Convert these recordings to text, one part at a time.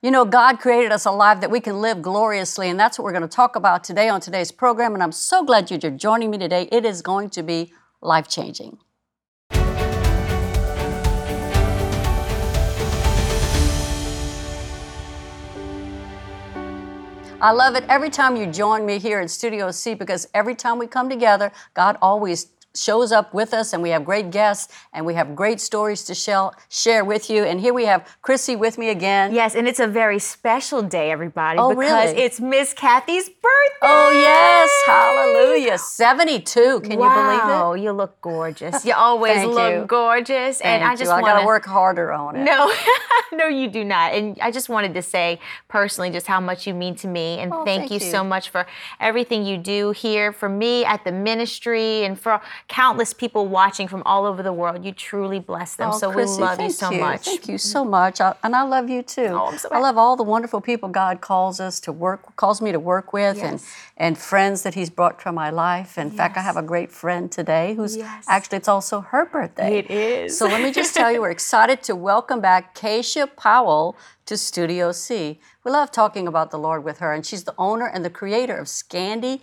You know, God created us alive that we can live gloriously, and that's what we're going to talk about today on today's program, and I'm so glad you're joining me today. It is going to be life-changing. I love it every time you join me here in Studio C, because every time we come together, God always shows up with us, and we have great guests, and we have great stories to share with you. And here we have Chrissy with me again. Yes, and it's a very special day, everybody, because really? It's Miss Kathy's birthday. Oh, yes. Hallelujah. 72. Can you believe it? Wow, you look gorgeous. You always look gorgeous. Thank you. I got to work harder on it. No, no, you do not. And I just wanted to say personally just how much you mean to me. And thank you so much for everything you do here for me at the ministry and for countless people watching from all over the world. You truly bless them. So Chrissy, we love you so much. Thank you so much. And I love you too. Oh, I'm so happy. I love all the wonderful people God calls me to work with, and friends that He's brought to my life. In fact, I have a great friend today who's actually, it's also her birthday. It is. So let me just tell you, we're excited to welcome back Keisha Powell to Studio C. We love talking about the Lord with her, and she's the owner and the creator of Scandy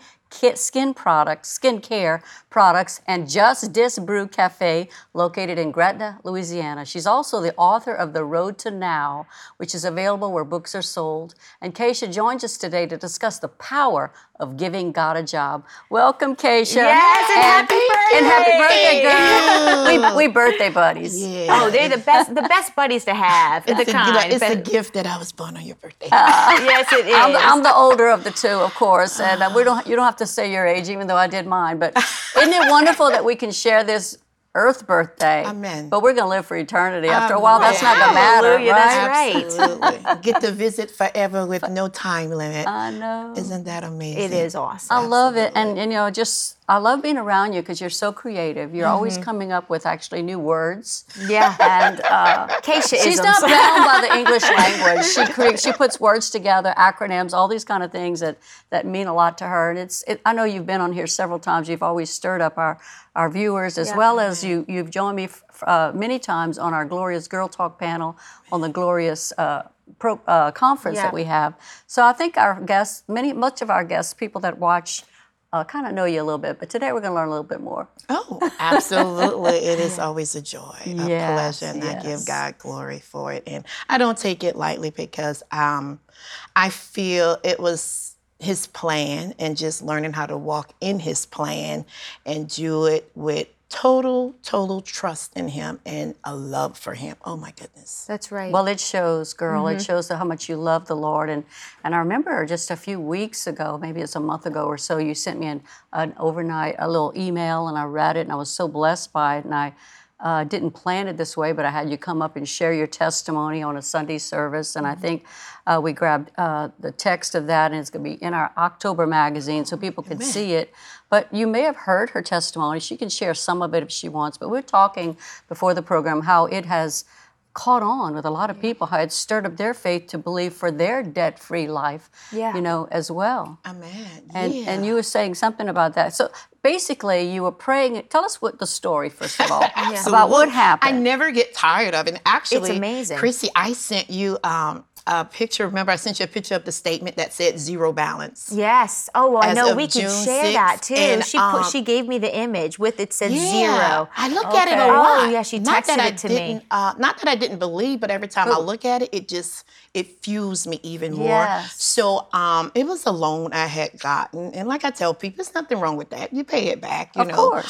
skincare products, and Just Dis Brew Cafe, located in Gretna, Louisiana. She's also the author of The Road to Now, which is available where books are sold. And Keisha joins us today to discuss the power of giving God a job. Welcome, Keisha. Yes, and happy birthday. And happy birthday, girl. We birthday buddies. Yeah. Oh, they're the best buddies to have. It's a gift that I was born on your birthday. Yes, it is. I'm the older of the two, of course, and you don't have to say your age, even though I did mine. But isn't it wonderful that we can share this Earth birthday? Amen. But we're going to live for eternity. After a while, that's not going to matter, right? That's right. Absolutely. Get to visit forever with no time limit. I know. Isn't that amazing? It is awesome. I love it. And I love being around you because you're so creative. You're always coming up with actually new words. Yeah. And Keisha she's not bound by the English language. She puts words together, acronyms, all these kind of things that mean a lot to her. And I know you've been on here several times. You've always stirred up our viewers, as well as you've joined me many times on our Glorious Girl Talk panel on the Glorious conference that we have. So I think our guests, much of our guests, people that watch, kind of know you a little bit, but today we're going to learn a little bit more. Oh, absolutely. It is always a joy, a pleasure, and I give God glory for it. And I don't take it lightly because I feel it was His plan, and just learning how to walk in His plan and do it with total trust in Him and a love for Him. Oh my goodness. That's right. Well, it shows, girl. It shows how much you love the Lord. And I remember just a few weeks ago, maybe it's a month ago or so, you sent me an overnight, a little email, and I read it, and I was so blessed by it. And I didn't plan it this way, but I had you come up and share your testimony on a Sunday service. And I think we grabbed the text of that, and it's going to be in our October magazine so people can see it. But you may have heard her testimony. She can share some of it if she wants. But we're talking before the program how it has caught on with a lot of people, how it stirred up their faith to believe for their debt-free life, as well. Amen. And you were saying something about that. So basically, you were praying. Tell us what the story, first of all, about what happened. I never get tired of it. And actually, it's amazing. Chrissy, I sent you a picture. Remember, I sent you a picture of the statement that said zero balance. Yes. Oh, well, I know we can June share 6th, that too. and, She gave me the image with it said zero. I look at it a lot. Oh, yeah, she texted it to me. Not that I didn't believe, but every time I look at it, it fuels me even more. Yes. So it was a loan I had gotten, and like I tell people, there's nothing wrong with that. You pay it back, you know. Of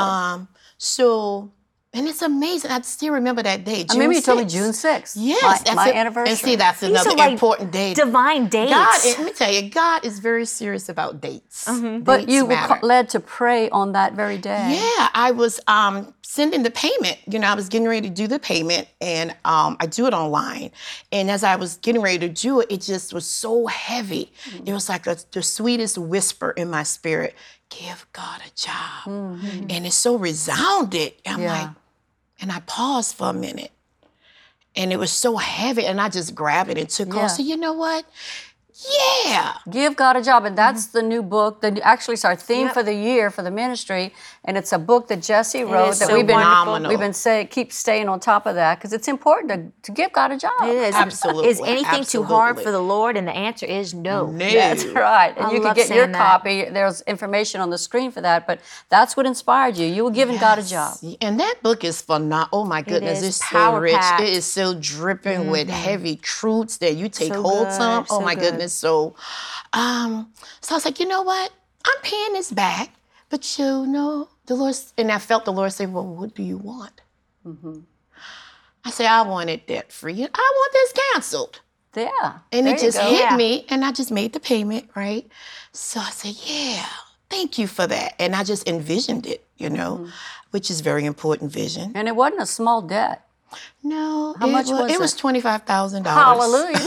course. And it's amazing. I still remember that day. June I remember you told me 6th. June 6th. Yes. My anniversary. And see, that's another important date. Divine dates. God, let me tell you, God is very serious about dates. But you matter. were led to pray on that very day. Yeah, I was sending the payment. You know, I was getting ready to do the payment, and I do it online. And as I was getting ready to do it, it just was so heavy. It was like the sweetest whisper in my spirit, give God a job. And it so resounded. I'm like, and I paused for a minute. And it was so heavy, and I just grabbed it and took off. So you know what? Yeah. Give God a job. And that's the new book. Actually, it's our theme for the year for the ministry. And it's a book that Jesse wrote that so we've been phenomenal. keep staying on top of that because it's important to give God a job. It is. Absolutely. Is anything too hard for the Lord? And the answer is no. That's right. And you can love get your saying that. copy. There's information on the screen for that. But that's what inspired you. You were giving God a job. And that book is phenomenal. Oh my goodness, is it's so rich. power-packed. It is so dripping with heavy truths that you take So hold good, of. Oh so my good. goodness. So I was like, you know what? I'm paying this back, but you know, the Lord, and I felt the Lord say, well, what do you want? I said, I want it debt free. I want this canceled. Yeah. And there it you just go. hit Yeah. me, and I just made the payment, right? So I said, yeah, thank you for that. And I just envisioned it, you know, which is very important vision. And it wasn't a small debt. No, How much was it? was $25,000. Hallelujah.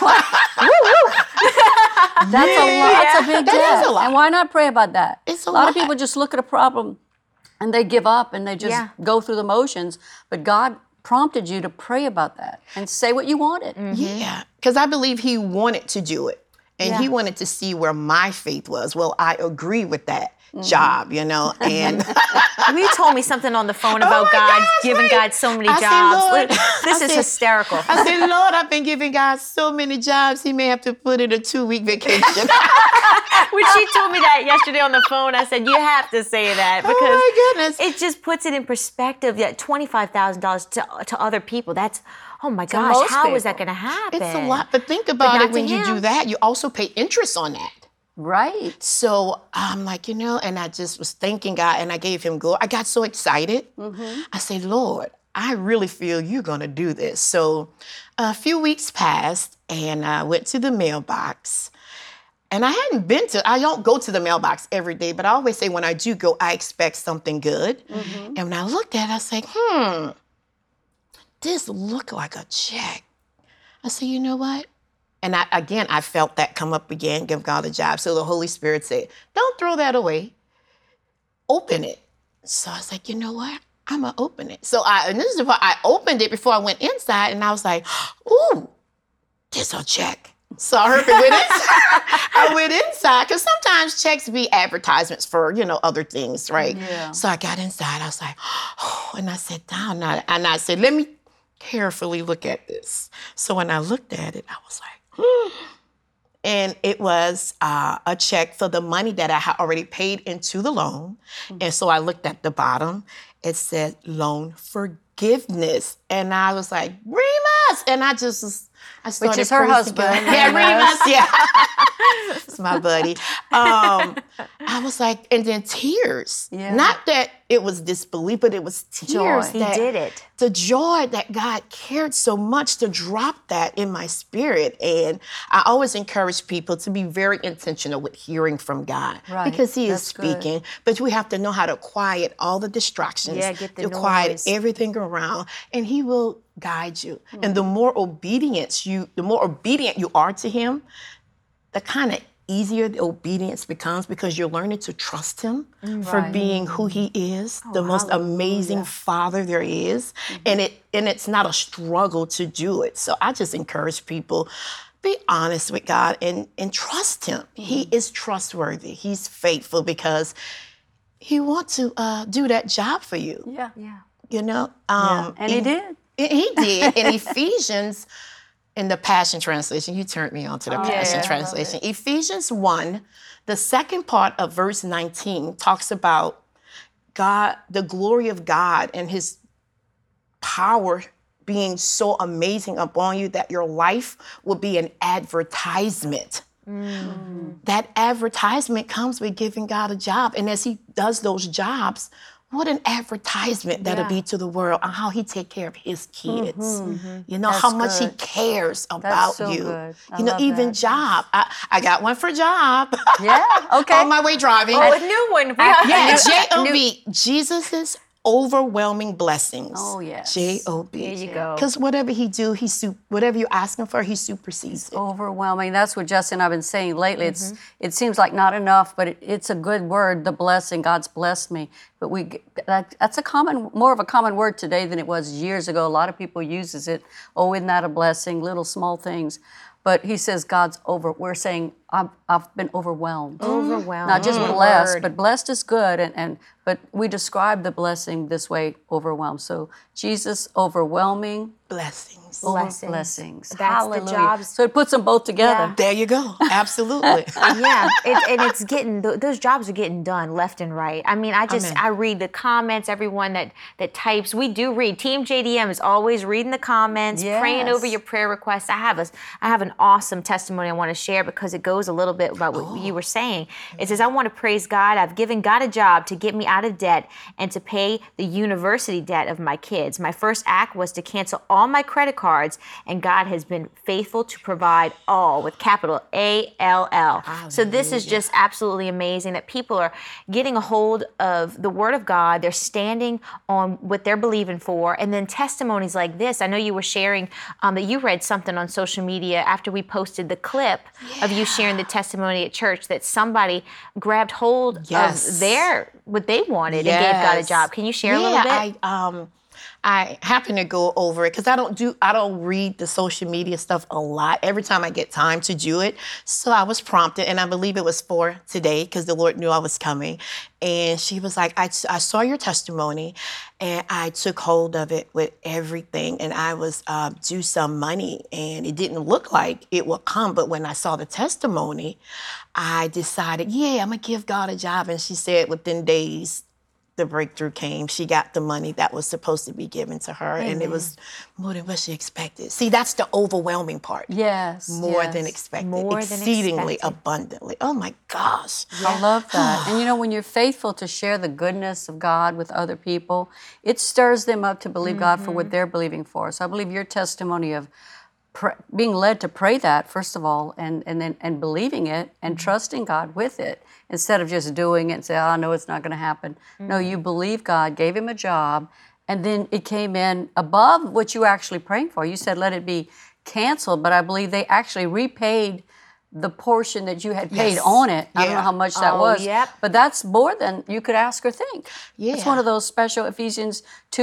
That's a lot. That's a big debt. That is a lot. And why not pray about that? It's a lot lot. of people just look at a problem and they give up and they just go through the motions. But God prompted you to pray about that and say what you wanted. Yeah, because I believe he wanted to do it. And he wanted to see where my faith was. Well, I agree with that job, you know, and You told me something on the phone about my God gosh, giving right. God so many I said, jobs. Lord, This I is said- hysterical. I said, Lord, I've been giving God so many jobs, he may have to put in a 2-week vacation. When she told me that yesterday on the phone, I said, you have to say that because Oh my goodness. it just puts it in perspective that $25,000 to other people, that's, oh my gosh, most how is that people. going to happen? It's a lot, but think about not it when to you do him. that, you also pay interest on that. Right. So I'm like, you know, and I just was thanking God and I gave him glory. I got so excited. I said, Lord, I really feel you're going to do this. So a few weeks passed and I went to the mailbox. And I don't go to the mailbox every day, but I always say when I do go, I expect something good. And when I looked at it, I said, this looked like a check. I said, you know what? And I felt that come up again, give God a job. So the Holy Spirit said, don't throw that away. Open it. So I was like, you know what? I'm going to open it. So and this is why I opened it before I went inside, and I was like, ooh, this a check. So I heard it went inside. I went inside, because sometimes checks be advertisements for, you know, other things, right? Yeah. So I got inside. I was like, oh, and I sat down, and I said, let me carefully look at this. So when I looked at it, I was like, and it was a check for the money that I had already paid into the loan. And so I looked at the bottom. It said loan forgiveness. And I was like, Remus! And I started Which is her praising husband. God. Yeah, Remus, yeah. It's my buddy. I was like, and then tears. Yeah. Not that it was disbelief, but it was tears. He that- did it. The joy that God cared so much to drop that in my spirit. And I always encourage people to be very intentional with hearing from God. Right. Because he is That's good. speaking. But we have to know how to quiet all the distractions. Yeah, get the to quiet noise. everything around. And he will guide you. And the more obedient you are to him, the kind of easier the obedience becomes, because you're learning to trust him for being who he is, the most amazing father there is. And it's not a struggle to do it. So I just encourage people, be honest with God and trust him. He is trustworthy. He's faithful, because he wants to do that job for you. Yeah. Yeah. You know? And he did. He did. In Ephesians, in the Passion Translation, you turned me on to the Passion yeah, I love Translation. Ephesians 1, the second part of verse 19 talks about God, the glory of God and his power being so amazing upon you that your life will be an advertisement. That advertisement comes with giving God a job. And as he does those jobs, what an advertisement that'll be to the world on how he take care of his kids. You know, That's how much he good. cares about so you. good. I You know, love even that. job. I got one for job. Yeah. Okay. On my way driving. Oh, a new one. Yeah, J-O-B. Jesus' overwhelming blessings. Oh, yes. J-O-B. There you go. Because whatever he do, whatever you ask him for, he supersedes it. Overwhelming. That's what Justin and I've been saying lately. It seems like not enough, but it's a good word. The blessing. God's blessed me. But that's more of a common word today than it was years ago. A lot of people uses it. Oh, isn't that a blessing? Little small things. But he says we're saying I've been overwhelmed. Overwhelmed. Not just blessed, but blessed is good. But we describe the blessing this way, overwhelmed. So Jesus, overwhelming. Blessings. Blessings. That's Hallelujah. the jobs. So it puts them both together. Yeah. There you go. Absolutely. Yeah, and it's getting, those jobs are getting done left and right. I mean, I read the comments, everyone that types. We do read. Team JDM is always reading the comments, praying over your prayer requests. I have an awesome testimony I want to share because it goes a little bit about what you were saying. It says, I want to praise God. I've given God a job to get me out of debt and to pay the university debt of my kids. My first act was to cancel all my credit cards, and God has been faithful to provide all with capital ALL. So this is just absolutely amazing that people are getting a hold of the Word of God. They're standing on what they're believing for. And then testimonies like this. I know you were sharing that you read something on social media after we posted the clip of you sharing the testimony at church that somebody grabbed hold of what they wanted and gave God a job. Can you share a little bit? I happen to go over it because I don't read the social media stuff a lot. Every time I get time to do it. So I was prompted, and I believe it was for today because the Lord knew I was coming. And she was like, I saw your testimony, and I took hold of it with everything. And I was due some money, and it didn't look like it would come. But when I saw the testimony, I decided, I'm going to give God a job. And she said within days, the breakthrough came. She got the money that was supposed to be given to her, and it was more than what she expected. See, that's the overwhelming part. Yes. More than expected. Exceedingly abundantly. Oh my gosh. I love that. And when you're faithful to share the goodness of God with other people, it stirs them up to believe God for what they're believing for. So I believe your testimony of being led to pray that, first of all, and believing it and trusting God with it, instead of just doing it and say, I know it's not going to happen. No, you believe God, gave him a job, and then it came in above what you were actually praying for. You said, let it be canceled, but I believe they actually repaid the portion that you had paid on it. I don't know how much that was, but that's more than you could ask or think. It's one of those special Ephesians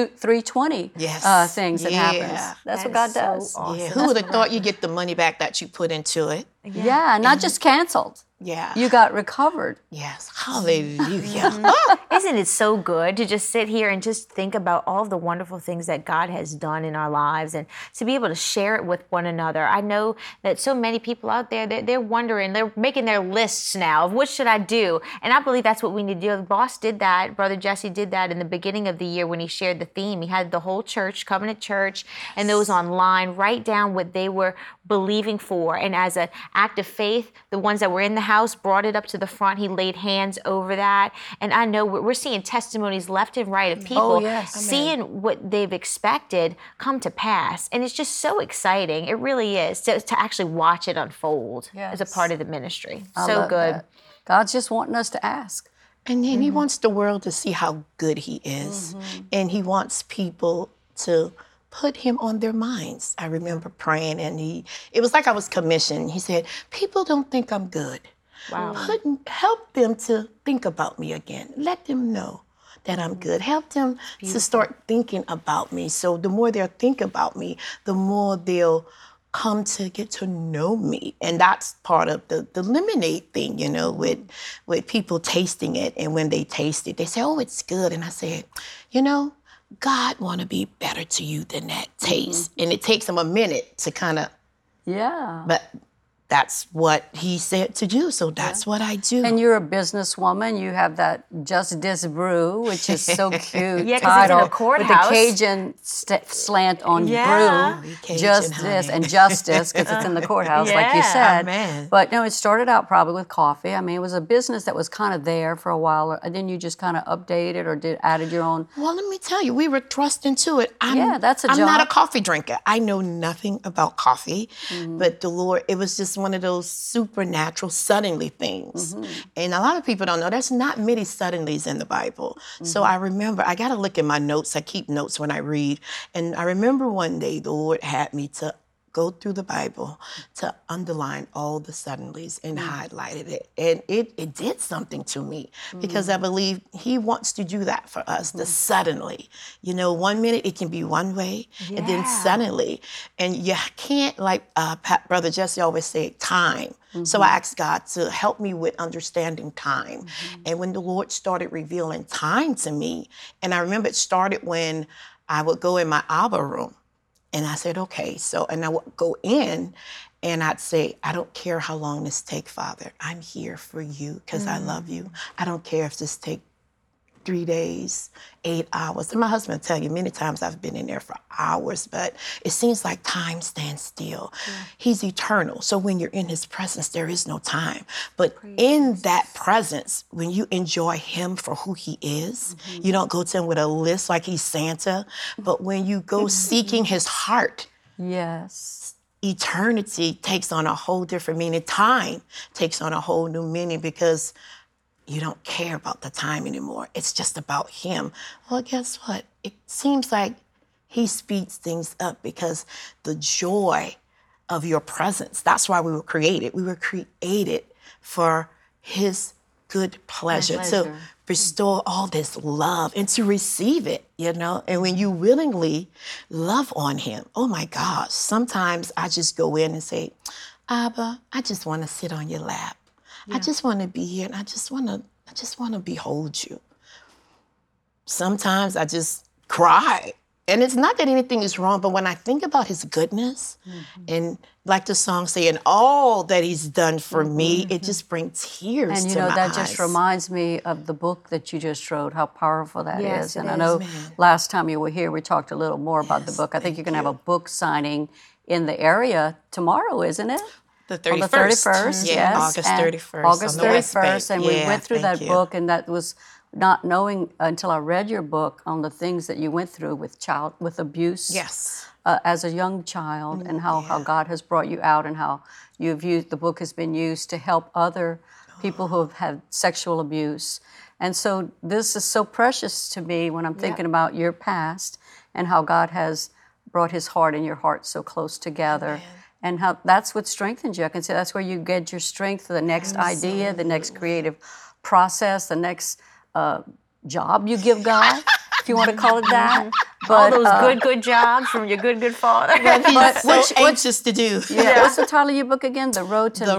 3:20 things that happens. That's what God does. So awesome. Who would have thought you get the money back that you put into it? Not just canceled. You got recovered. Yes. Hallelujah. Isn't it so good to just sit here and just think about all of the wonderful things that God has done in our lives and to be able to share it with one another? I know that so many people out there, they're wondering, they're making their lists now of what should I do? And I believe that's what we need to do. The boss did that. Brother Jesse did that in the beginning of the year when he shared the theme. He had the whole church, Covenant Church, and those online write down what they were believing for. And as an act of faith, the ones that were in the house brought it up to the front. He laid hands over that. And I know we're seeing testimonies left and right of people seeing what they've expected come to pass. And it's just so exciting. It really is to actually watch it unfold as a part of the ministry. So good. That. God's just wanting us to ask. And then he wants the world to see how good he is. And he wants people to put him on their minds. I remember praying, and it was like I was commissioned. He said, people don't think I'm good. Wow. Help them to think about me again. Let them know that I'm good. Help them to start thinking about me. So the more they'll think about me, the more they'll come to get to know me. And that's part of the lemonade thing, with people tasting it. And when they taste it, they say, oh, it's good. And I said, God want to be better to you than that taste. And it takes them a minute to kind of, but that's what he said to do, so that's what I do. And you're a businesswoman. You have that Just Dis Brew, which is so cute. Title it's in a courthouse. With the Cajun slant on brew. Just Dis and Justice, because it's in the courthouse, like you said. Amen. But it started out probably with coffee. I mean, it was a business that was kind of there for a while, and then you just kind of updated or added your own. Well, let me tell you, we were thrust into it. That's a job. I'm not a coffee drinker. I know nothing about coffee, but the Lord, it was just one of those supernatural suddenly things. And a lot of people don't know there's not many suddenlies in the Bible. So I remember, I got to look at my notes. I keep notes when I read. And I remember one day the Lord had me to go through the Bible to underline all the suddenlies and highlighted it. And it did something to me because I believe he wants to do that for us, the suddenly. You know, 1 minute it can be one way and then suddenly. And you can't, like Brother Jesse always say, time. So I asked God to help me with understanding time. And when the Lord started revealing time to me, and I remember it started when I would go in my Abba room. And I said, okay, so, and I would go in and I'd say, I don't care how long this take, Father. I'm here for you because I love you. I don't care if this take 3 days, 8 hours. And my husband will tell you many times I've been in there for hours, but it seems like time stands still. He's eternal. So when you're in his presence, there is no time. But in that presence, when you enjoy him for who he is, you don't go to him with a list like he's Santa, but when you go seeking his heart, eternity takes on a whole different meaning. Time takes on a whole new meaning because you don't care about the time anymore. It's just about him. Well, guess what? It seems like he speeds things up because the joy of your presence, that's why we were created. We were created for his good pleasure, to bestow all this love and to receive it, you know? And when you willingly love on him, oh my gosh, sometimes I just go in and say, Abba, I just want to sit on your lap. I just want to be here and I just want to behold you. Sometimes I just cry. And it's not that anything is wrong, but when I think about his goodness and like the song saying all that he's done for me, it just brings tears to my eyes. And you know, that just reminds me of the book that you just wrote, how powerful that is. And I know last time you were here, we talked a little more about the book. I think you're going to have a book signing in the area tomorrow, isn't it? The 31st. On the 31st, yes. August 31st. August 31st, and we went through that book, and that was not knowing until I read your book on the things that you went through with abuse as a young child, and how God has brought you out, and how the book has been used to help other people who have had sexual abuse. And so this is so precious to me when I'm thinking about your past and how God has brought his heart and your heart so close together. Amen. And how that's what strengthens you. I can say that's where you get your strength for the next idea, the next creative process, the next job you give God, if you want to call it that. But, all those good jobs from your good father. But he's so anxious to do. What's the title of your book again? The Road to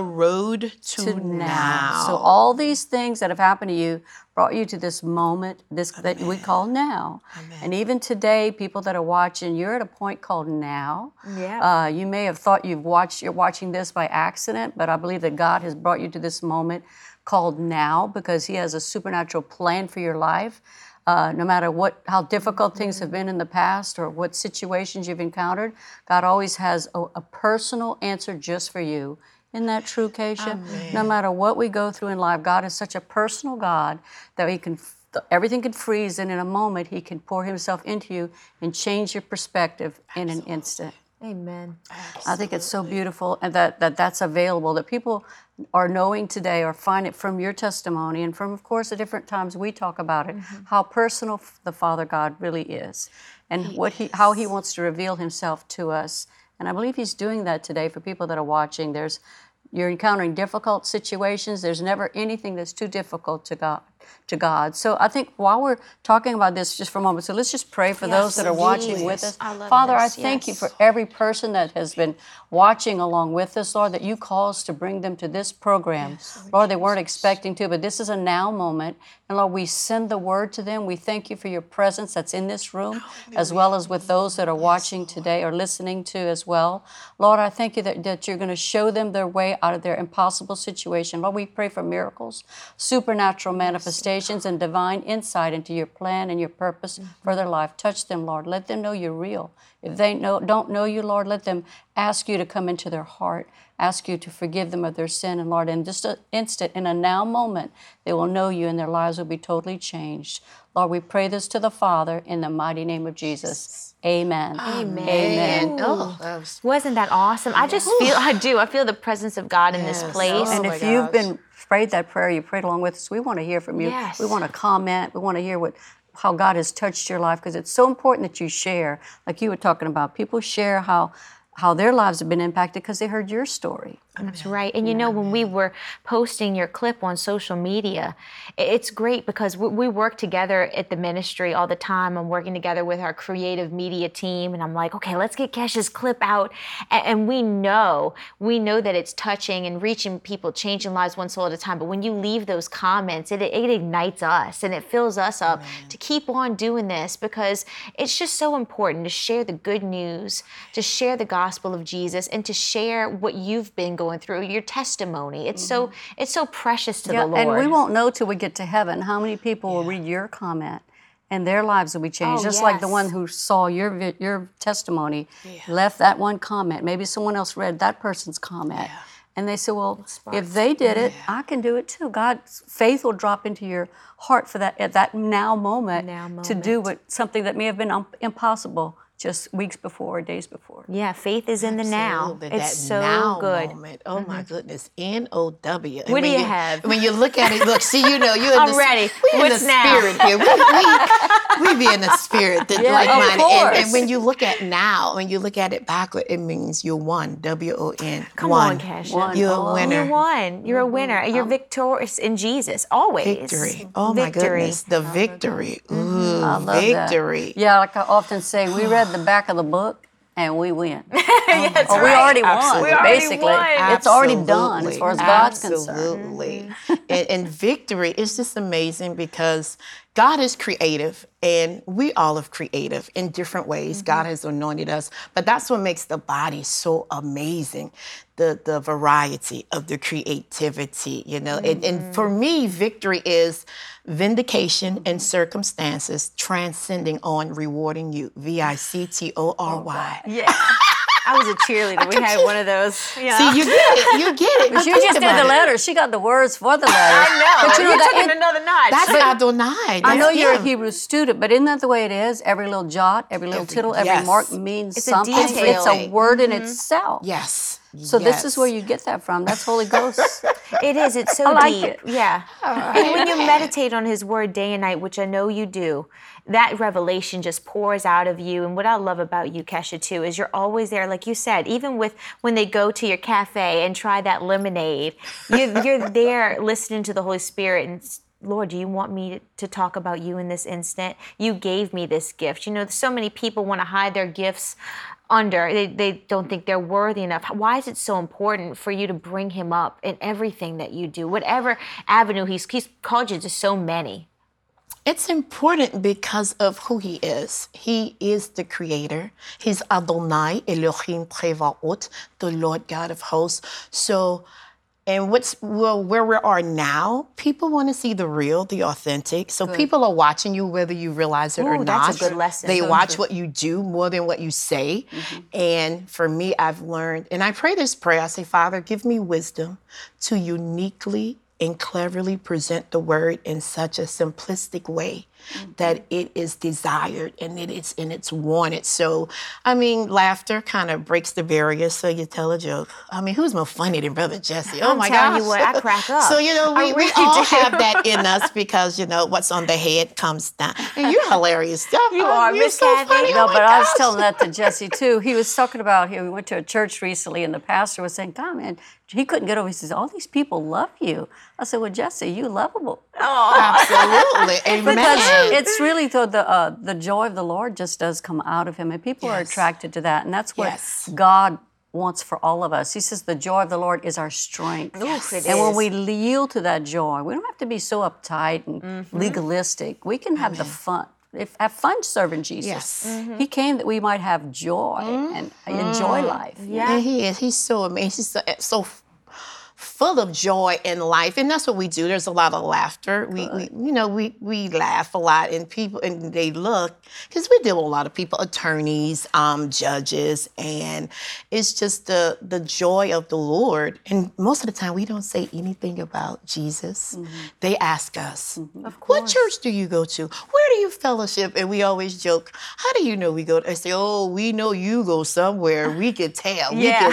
Now. So all these things that have happened to you brought you to this moment, that we call now. Amen. And even today, people that are watching, you're at a point called now. Yeah. You may have thought you're watching this by accident, but I believe that God has brought you to this moment called now because he has a supernatural plan for your life. No matter how difficult things have been in the past or what situations you've encountered, God always has a personal answer just for you. Isn't that true, Keisha? Amen. No matter what we go through in life, God is such a personal God that everything can freeze, and in a moment, he can pour himself into you and change your perspective in an instant. Amen. Absolutely. I think it's so beautiful, and that's available, that people are knowing today or find it from your testimony and from, of course, the different times we talk about it, how personal the Father God really is, and how he wants to reveal himself to us. And I believe he's doing that today for people that are watching. You're encountering difficult situations. There's never anything that's too difficult to God. So I think while we're talking about this just for a moment, so let's just pray for those that are watching with us. Father, I thank you for every person that has been watching along with us, Lord, that you caused to bring them to this program. Lord, they weren't expecting to, but this is a now moment. And Lord, we send the word to them. We thank you for your presence that's in this room, as well as with those that are watching today or listening to as well. Lord, I thank you that you're going to show them their way out of their impossible situation. Lord, we pray for miracles, supernatural manifestations, and divine insight into your plan and your purpose for their life. Touch them, Lord. Let them know you're real. If they don't know you, Lord, let them ask you to come into their heart, ask you to forgive them of their sin. And Lord, in just an instant, in a now moment, they will know you and their lives will be totally changed. Lord, we pray this to the Father in the mighty name of Jesus. Amen. Amen. Amen. Oh, wasn't that awesome? I feel the presence of God in this place. And if you've been prayed that prayer, you prayed along with us, we want to hear from you. Yes. We want to comment. We want to hear how God has touched your life, because it's so important that you share, like you were talking about. People share how how their lives have been impacted because they heard your story. That's right. And you know, when we were posting your clip on social media, it's great because we work together at the ministry all the time. I'm working together with our creative media team, and I'm like, okay, let's get Kesha's clip out. And we know that it's touching and reaching people, changing lives one soul at a time. But when you leave those comments, it ignites us and it fills us up to keep on doing this, because it's just so important to share the good news, to share the gospel of Jesus, and to share what you've been going through, your testimony. It's so precious to the Lord. And we won't know till we get to heaven how many people will read your comment and their lives will be changed. Just like the one who saw your testimony, left that one comment. Maybe someone else read that person's comment. And they said, well, if they did it, I can do it too. God's faith will drop into your heart for that, at that now moment. To do something that may have been impossible just weeks before or days before. Yeah, faith is in the now. It's that so now good. Moment. Oh my goodness, N-O-W. What do you have? When you look at it, look, see, you know, you're I'm ready. We in the spirit here. We be in the spirit, like-minded. And when you look at now, when you look at it backward, it means you're one. W-O-N. Come on, Kesha. You're a winner. You're one. You're a winner. You're victorious in Jesus, always. Victory. Oh my goodness, the victory. Ooh, I love victory. That. Yeah, like I often say, we read the back of the book and we win. That's We already won. We already basically, won. it's already done as far as God's concerned. Absolutely. And victory is just amazing because God is creative and we all are creative in different ways. God has anointed us, but that's what makes the body so amazing. The variety of the creativity, you know. And for me, victory is vindication in circumstances transcending on rewarding you. V-I-C-T-O-R-Y. Yeah. I was a cheerleader. We had one of those. You know. See, you get it. You get it. But you just did the letter. She got the words for the letter. I know. But you know, took it another notch. That's Adonai. I know you're a him. Hebrew student, but isn't that the way it is? Every little jot, every little tittle, every mark means It's a something. detail. It's a word in itself. Yes. So this is where you get that from. That's Holy Ghost. It is. It's so I like deep. it. Yeah. And when you meditate on His Word day and night, which I know you do, that revelation just pours out of you. And what I love about you, Kesha, too, is you're always there, like you said, even when they go to your cafe and try that lemonade, you're there listening to the Holy Spirit and, Lord, do you want me to talk about you in this instant? You gave me this gift. You know, so many people want to hide their gifts under. They don't think they're worthy enough. Why is it so important for you to bring Him up in everything that you do? Whatever avenue He's called you to so many. It's important because of who He is. He is the creator. He's Adonai, Elohim Prevaot, the Lord God of hosts. So, and where we are now, people want to see the real, the authentic. So people are watching you whether you realize it or not. That's a good lesson. They watch what you do more than what you say. And for me, I've learned, and I pray this prayer, I say, Father, give me wisdom to uniquely and cleverly present the word in such a simplistic way that it is desired and it's wanted. So, I mean, laughter kind of breaks the barrier. So you tell a joke. I mean, who's more funny than Brother Jesse? Oh my gosh. I'm telling you what, I crack up. So, you know, we all have that in us because, you know, what's on the head comes down. And you're hilarious. You are, You're Miss so Kathy. funny. No, Oh my but I was gosh. telling that to Jesse too. He was talking about, we went to a church recently and the pastor was saying, God, man, he couldn't get over. He says, all these people love you. I said, well, Jesse, you lovable. Absolutely. Amen. Because it's really the joy of the Lord just does come out of him, and people are attracted to that, and that's what God wants for all of us. He says the joy of the Lord is our strength. And when we yield to that joy, we don't have to be so uptight and legalistic. We can have the fun. Have fun serving Jesus. Yes. He came that we might have joy and enjoy life. Yeah. And He is. He's so amazing. He's so full of joy in life, and that's what we do. There's a lot of laughter. We laugh a lot, and people, and they look, because we deal with a lot of people, attorneys, judges, and it's just the joy of the Lord. And most of the time, we don't say anything about Jesus. They ask us, "What church do you go to? Where do you fellowship?" And we always joke, "How do you know we go?" I say, "Oh, we know you go somewhere. We can tell.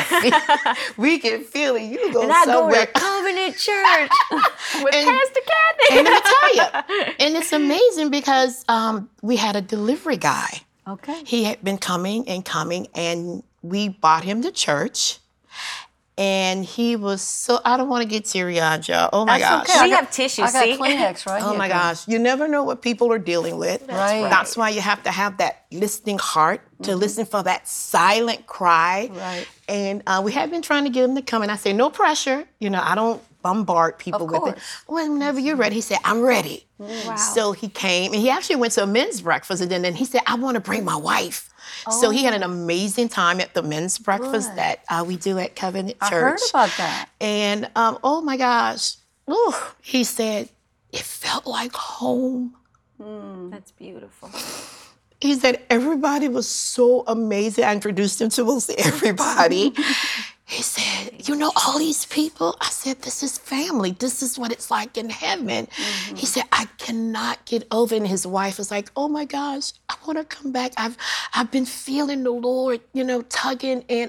We can feel it. You go And I somewhere." go to Covenant Church with Pastor Kathy. And let me tell you, and it's amazing because we had a delivery guy. Okay. He had been coming, and we brought him to church. And he was so, I don't want to get teary-eyed, y'all. Oh my gosh. Okay. We have tissues, I got see? Kleenex right here. Oh my gosh. You never know what people are dealing with. Right. That's why you have to have that listening heart to listen for that silent cry. Right. And we had been trying to get him to come, and I say, no pressure. You know, I don't bombard people with it. Whenever you're ready, he said, I'm ready. Wow. So he came, and he actually went to a men's breakfast, and then he said, I want to bring my wife. So he had an amazing time at the men's breakfast that we do at Covenant Church. I heard about that. And oh my gosh, he said, it felt like home. That's beautiful. He said everybody was so amazing. I introduced him to most everybody. He said, you know, all these people? I said, this is family. This is what it's like in heaven. He said, I cannot get over. And his wife was like, oh my gosh, I want to come back. I've been feeling the Lord, you know, tugging. And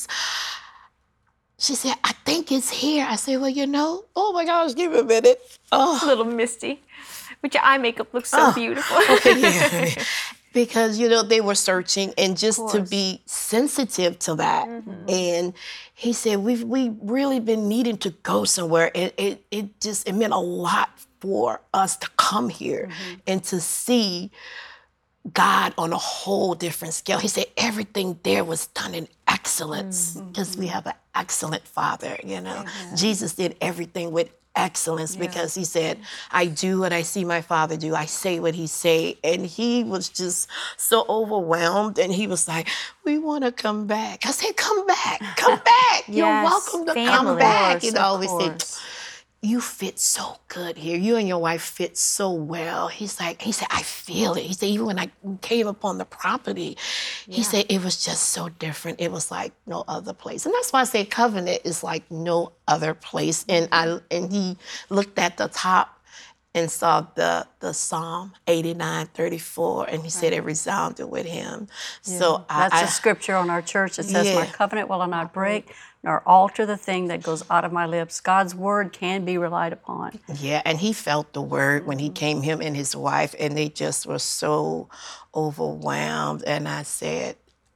she said, I think it's here. I said, well, you know, oh my gosh, give me a minute. Oh. A little misty. But your eye makeup looks so beautiful. Okay, yeah. Because, you know, they were searching, and just to be sensitive to that. And he said, we've really been needing to go somewhere. It meant a lot for us to come here and to see God on a whole different scale. He said everything there was done in excellence, because we have an excellent Father, you know. Jesus did everything with excellence because he said, I do what I see my Father do. I say what he say. And he was just so overwhelmed, and he was like, we want to come back. I said, come back, come back. You're welcome to come back. You know, I always say, you fit so good here. You and your wife fit so well. He said, I feel it. He said, even when I came upon the property, he said, it was just so different. It was like no other place. And that's why I say Covenant is like no other place. And he looked at the top and saw the Psalm 89:34, and he said it resounded with him. So that's a scripture on our church. It says, my covenant will I not break, nor alter the thing that goes out of my lips. God's word can be relied upon. Yeah, and he felt the word when he came, him and his wife, and they just were so overwhelmed. And I said,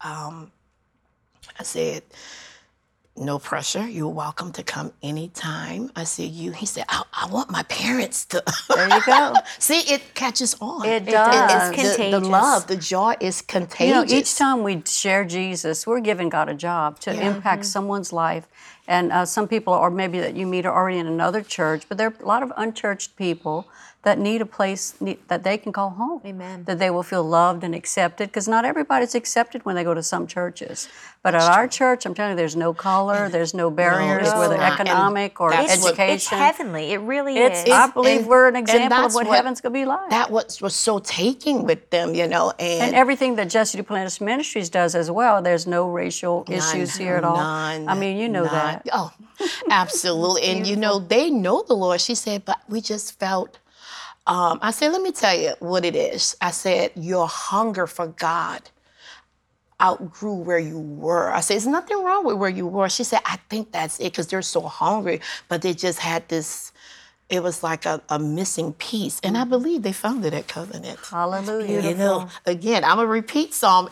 no pressure. You're welcome to come anytime. I said, he said, I want my parents to. There you go. See, it catches on. It does. It's contagious. The love, the joy is contagious. You know, each time we share Jesus, we're giving God a job to impact someone's life. And some people, or maybe that you meet, are already in another church, but there are a lot of unchurched people that need a place that they can call home. Amen. That they will feel loved and accepted, because not everybody's accepted when they go to some churches. But at our church, I'm telling you, there's no color, there's no barriers, whether economic or education. It's heavenly. It really is. I believe we're an example of what heaven's going to be like. That was so taking with them, you know. And everything that Jesse Duplantis Ministries does as well, there's no racial issues here at all. I mean, you know that. Oh, absolutely. And, you know, they know the Lord. She said, but we just felt, I said, let me tell you what it is. I said, your hunger for God outgrew where you were. I said, there's nothing wrong with where you were. She said, I think that's it, because they're so hungry, but they just had this, it was like a missing piece. And I believe they found it at Covenant. Hallelujah. You know, again, I'm going to repeat Psalm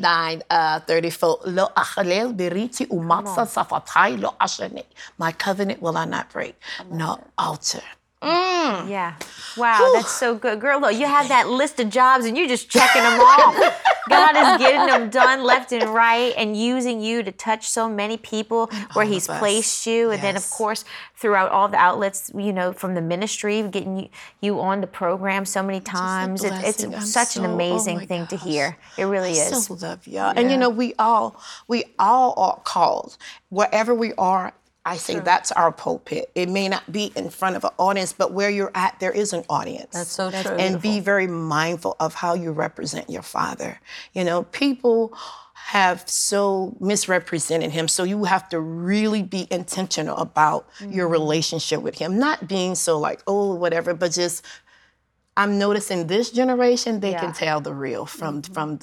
89:34. My covenant will I not break, nor alter. Yeah. Wow, that's so good. Girl, look, you have that list of jobs and you're just checking them off. God is getting them done left and right and using you to touch so many people where he's placed you. And then, of course, throughout all the outlets, you know, from the ministry, getting you on the program so many times. It's such an amazing thing to hear. It really is. I so love y'all. And, you know, we all are called. Wherever we are, I say that's our pulpit. It may not be in front of an audience, but where you're at, there is an audience. That's so true. And be very mindful of how you represent your Father. You know, people have so misrepresented him, so you have to really be intentional about your relationship with him. Not being so like, oh, whatever, but just, I'm noticing this generation, they can tell the real from the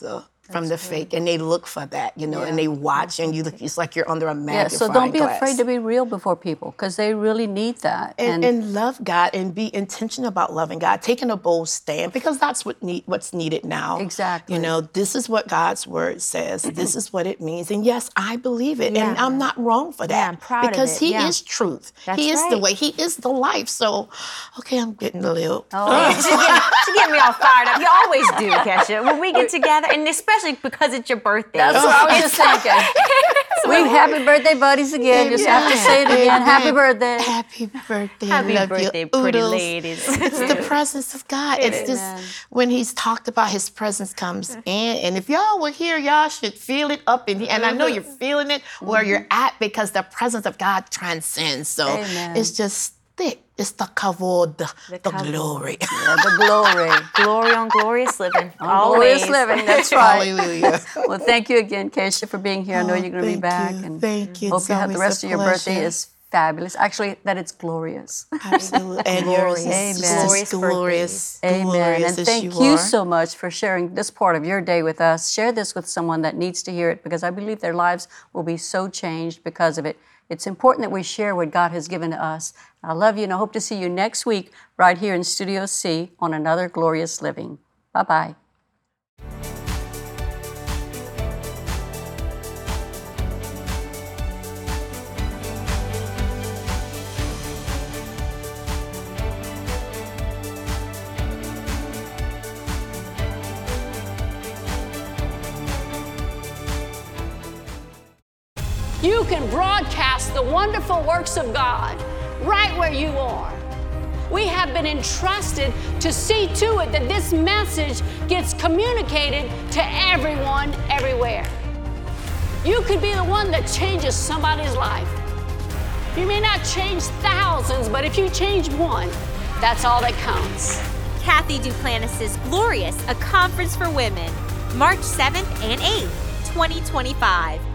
from the fake, and they look for that, you know, and they watch, and it's like you're under a magnifying glass. So don't be afraid to be real before people, because they really need that. And love God, and be intentional about loving God, taking a bold stand, because that's what's needed now. Exactly. You know, this is what God's word says. This is what it means. And yes, I believe it, and I'm not wrong for that. Yeah, I'm proud of because it. He is truth. He is the way. He is the life. So, okay, I'm getting a little... She get me all fired up. You always do, Kesha. When we get together, and especially because it's your birthday. That's what I was just thinking. We happy birthday buddies again. Just have to say it again. Happy birthday. Happy birthday. Happy love birthday, you. pretty Oodles. ladies. It's the presence of God. It's just when He's talked about His presence comes in. And if y'all were here, y'all should feel it up in here. And I know you're feeling it where you're at, because the presence of God transcends. So it's just thick. It's the kavod, the glory. Yeah, the glory. Glory on glorious living. Glorious living, that's right. Hallelujah. Well, thank you again, Keisha, for being here. I know you're going to be back. And thank you. Hope It's you have the always rest a of your birthday pleasure. is fabulous. Actually, that it's glorious. Absolutely. And yours is Glorious glorious. Amen. Glorious And as thank you you are. so much for sharing this part of your day with us. Share this with someone that needs to hear it, because I believe their lives will be so changed because of it. It's important that we share what God has given to us. I love you, and I hope to see you next week right here in Studio C on another Glorious Living. Bye-bye. You can broadcast the wonderful works of God right where you are. We have been entrusted to see to it that this message gets communicated to everyone, everywhere. You could be the one that changes somebody's life. You may not change thousands, but if you change one, that's all that counts. Kathy Duplantis' Glorious, a conference for women, March 7th and 8th, 2025.